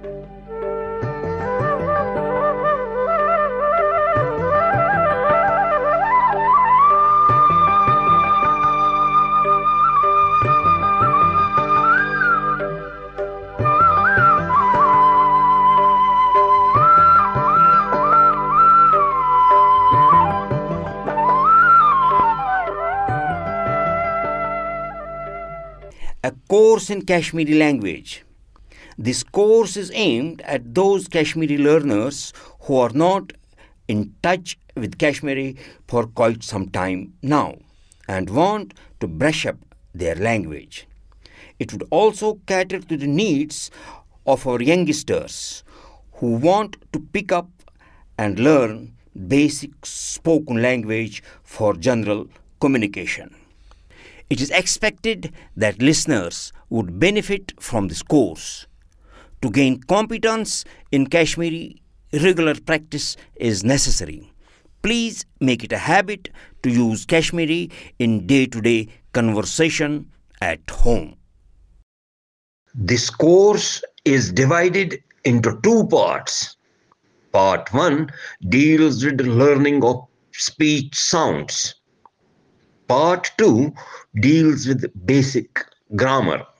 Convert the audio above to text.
A course in Kashmiri language. This course is aimed at those Kashmiri learners who are not in touch with Kashmiri for quite some time now and want to brush up their language. It would also cater to the needs of our youngsters who want to pick up and learn basic spoken language for general communication. It is expected that listeners would benefit from this course. To gain competence in Kashmiri, regular practice is necessary. Please make it a habit to use Kashmiri in day-to-day conversation at home. This course is divided into two parts. Part 1 deals with the learning of speech sounds. Part 2 deals with basic grammar.